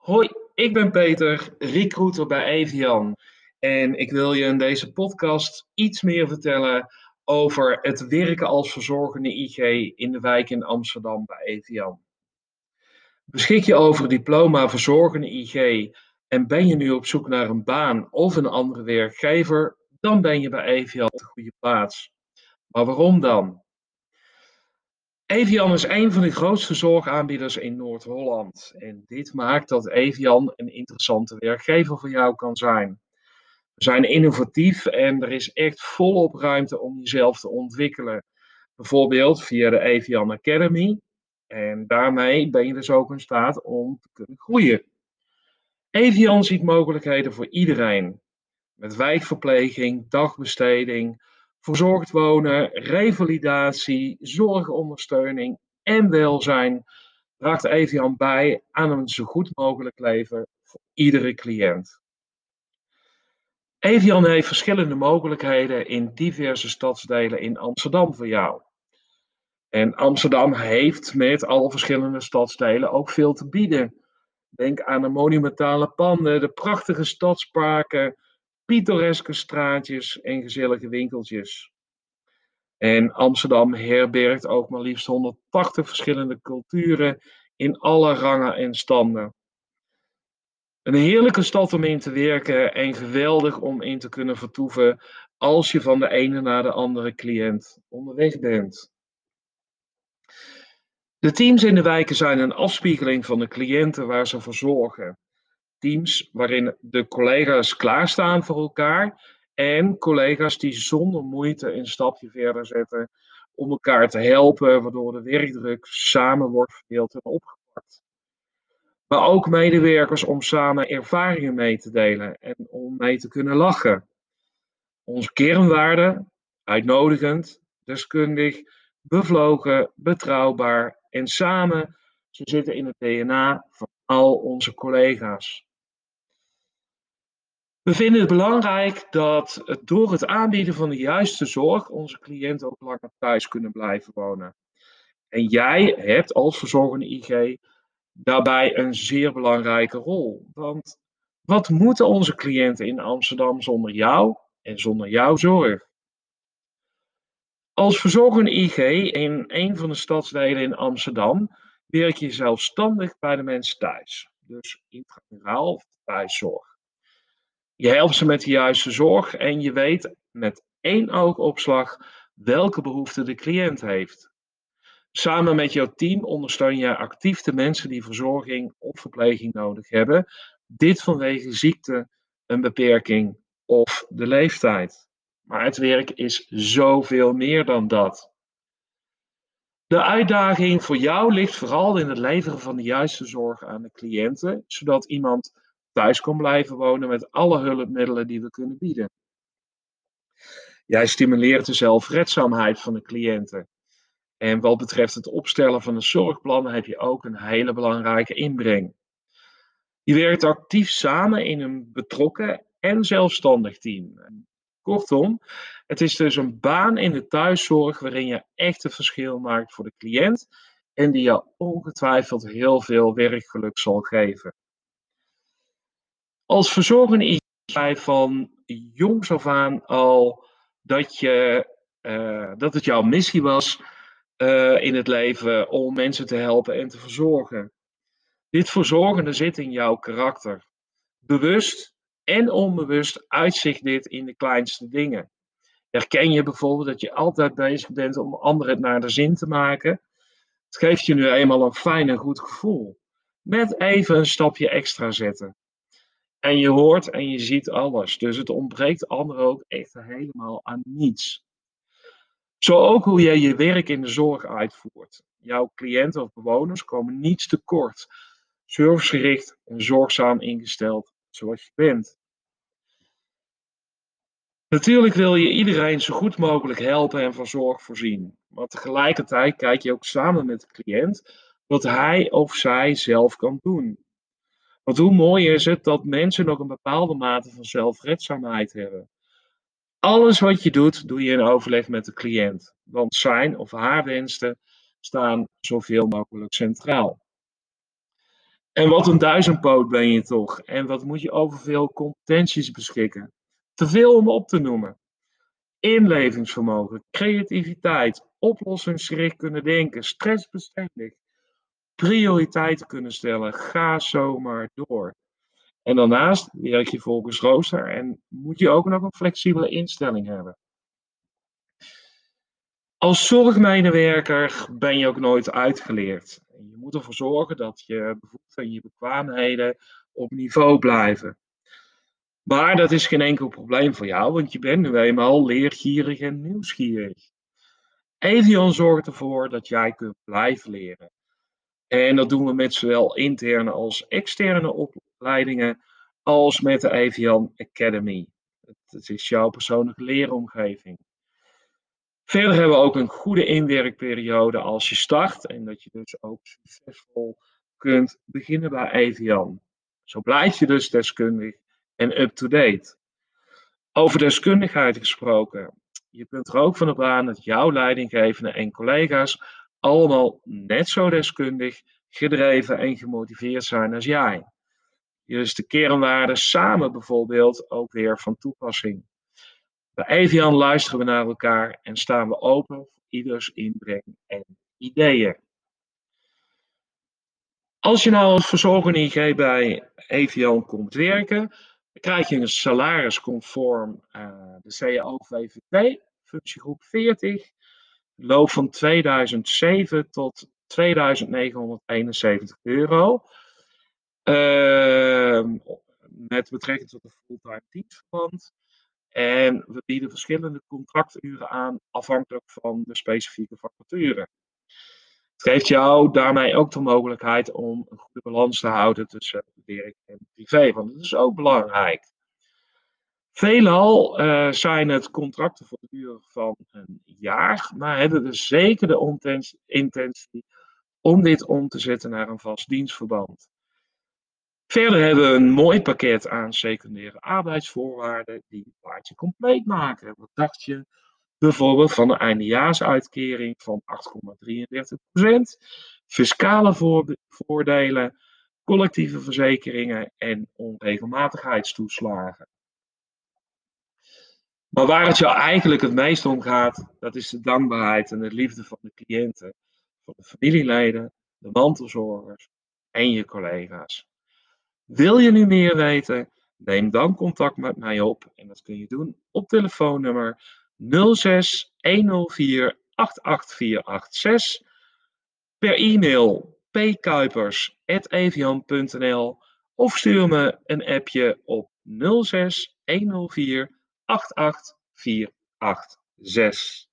Hoi, ik ben Peter, recruiter bij Evian. En ik wil je in deze podcast iets meer vertellen over het werken als verzorgende IG in de wijk in Amsterdam bij Evian. Beschik je over het diploma verzorgende IG en ben je nu op zoek naar een baan of een andere werkgever, dan ben je bij Evian op de goede plaats. Maar waarom dan? Evian is een van de grootste zorgaanbieders in Noord-Holland. En dit maakt dat Evian een interessante werkgever voor jou kan zijn. We zijn innovatief en er is echt volop ruimte om jezelf te ontwikkelen. Bijvoorbeeld via de Evian Academy. En daarmee ben je dus ook in staat om te kunnen groeien. Evian ziet mogelijkheden voor iedereen. Met wijkverpleging, dagbesteding, verzorgd wonen, revalidatie, zorgondersteuning en welzijn draagt Evian bij aan een zo goed mogelijk leven voor iedere cliënt. Evian heeft verschillende mogelijkheden in diverse stadsdelen in Amsterdam voor jou. En Amsterdam heeft met alle verschillende stadsdelen ook veel te bieden. Denk aan de monumentale panden, de prachtige stadsparken, pittoreske straatjes en gezellige winkeltjes. En Amsterdam herbergt ook maar liefst 180 verschillende culturen in alle rangen en standen. Een heerlijke stad om in te werken en geweldig om in te kunnen vertoeven als je van de ene naar de andere cliënt onderweg bent. De teams in de wijken zijn een afspiegeling van de cliënten waar ze voor zorgen. Teams waarin de collega's klaarstaan voor elkaar en collega's die zonder moeite een stapje verder zetten om elkaar te helpen, waardoor de werkdruk samen wordt verdeeld en opgepakt. Maar ook medewerkers om samen ervaringen mee te delen en om mee te kunnen lachen. Onze kernwaarden: uitnodigend, deskundig, bevlogen, betrouwbaar en samen, ze zitten in het DNA van al onze collega's. We vinden het belangrijk dat door het aanbieden van de juiste zorg onze cliënten ook langer thuis kunnen blijven wonen. En jij hebt als verzorgende IG daarbij een zeer belangrijke rol. Want wat moeten onze cliënten in Amsterdam zonder jou en zonder jouw zorg? Als verzorgende IG in een van de stadsdelen in Amsterdam werk je zelfstandig bij de mensen thuis. Dus intramuraal thuiszorg. Je helpt ze met de juiste zorg en je weet met één oogopslag welke behoefte de cliënt heeft. Samen met jouw team ondersteun je actief de mensen die verzorging of verpleging nodig hebben. Dit vanwege ziekte, een beperking of de leeftijd. Maar het werk is zoveel meer dan dat. De uitdaging voor jou ligt vooral in het leveren van de juiste zorg aan de cliënten, zodat iemand thuis kan blijven wonen met alle hulpmiddelen die we kunnen bieden. Jij stimuleert de zelfredzaamheid van de cliënten. En wat betreft het opstellen van een zorgplan heb je ook een hele belangrijke inbreng. Je werkt actief samen in een betrokken en zelfstandig team. Kortom, het is dus een baan in de thuiszorg waarin je echt een verschil maakt voor de cliënt en die jou ongetwijfeld heel veel werkgeluk zal geven. Als verzorgende IG jij van jongs af aan al dat het jouw missie was in het leven om mensen te helpen en te verzorgen. Dit verzorgende zit in jouw karakter. Bewust en onbewust uitzicht dit in de kleinste dingen. Herken je bijvoorbeeld dat je altijd bezig bent om anderen het naar de zin te maken? Het geeft je nu eenmaal een fijn en goed gevoel. Net even een stapje extra zetten. En je hoort en je ziet alles. Dus het ontbreekt anderen ook echt helemaal aan niets. Zo ook hoe jij je werk in de zorg uitvoert. Jouw cliënten of bewoners komen niets tekort. Servicegericht en zorgzaam ingesteld zoals je bent. Natuurlijk wil je iedereen zo goed mogelijk helpen en van zorg voorzien. Maar tegelijkertijd kijk je ook samen met de cliënt wat hij of zij zelf kan doen. Want hoe mooi is het dat mensen nog een bepaalde mate van zelfredzaamheid hebben. Alles wat je doet, doe je in overleg met de cliënt. Want zijn of haar wensen staan zoveel mogelijk centraal. En wat een duizendpoot ben je toch? En wat moet je over veel competenties beschikken? Te veel om op te noemen. Inlevingsvermogen, creativiteit, oplossingsgericht kunnen denken, stressbestendig, prioriteiten kunnen stellen. Ga zo maar door. En daarnaast werk je volgens rooster en moet je ook nog een flexibele instelling hebben. Als zorgmedewerker ben je ook nooit uitgeleerd. Je moet ervoor zorgen dat je bevoegdheden en je bekwaamheden op niveau blijven. Maar dat is geen enkel probleem voor jou, want je bent nu eenmaal leergierig en nieuwsgierig. Evian zorgt ervoor dat jij kunt blijven leren. En dat doen we met zowel interne als externe opleidingen, als met de Evian Academy. Het is jouw persoonlijke leeromgeving. Verder hebben we ook een goede inwerkperiode als je start en dat je dus ook succesvol kunt beginnen bij Evian. Zo blijf je dus deskundig en up-to-date. Over deskundigheid gesproken, je kunt er ook van op aan dat jouw leidinggevende en collega's allemaal net zo deskundig, gedreven en gemotiveerd zijn als jij. Hier is de kernwaarde samen bijvoorbeeld ook weer van toepassing. Bij Evian luisteren we naar elkaar en staan we open voor ieders inbreng en ideeën. Als je nou als verzorger IG bij Evian komt werken, dan krijg je een salaris conform de CAO-VVT, functiegroep 40, loop van 2007 tot 2971 euro. Met betrekking tot een fulltime dienstverband. En we bieden verschillende contracturen aan, afhankelijk van de specifieke vacature. Het geeft jou daarmee ook de mogelijkheid om een goede balans te houden tussen werk en privé, want dat is ook belangrijk. Veelal zijn het contracten voor de duur van een jaar, maar hebben we zeker de intentie om dit om te zetten naar een vast dienstverband. Verder hebben we een mooi pakket aan secundaire arbeidsvoorwaarden die het plaatje compleet maken. Wat dacht je bijvoorbeeld van de eindejaarsuitkering van 8,33%, fiscale voordelen, collectieve verzekeringen en onregelmatigheidstoeslagen. Maar waar het jou eigenlijk het meest om gaat, dat is de dankbaarheid en de liefde van de cliënten, van de familieleden, de mantelzorgers en je collega's. Wil je nu meer weten? Neem dan contact met mij op en dat kun je doen op telefoonnummer 06 104 88486, per e-mail pkuipers@evian.nl of stuur me een appje op 06 104 88486.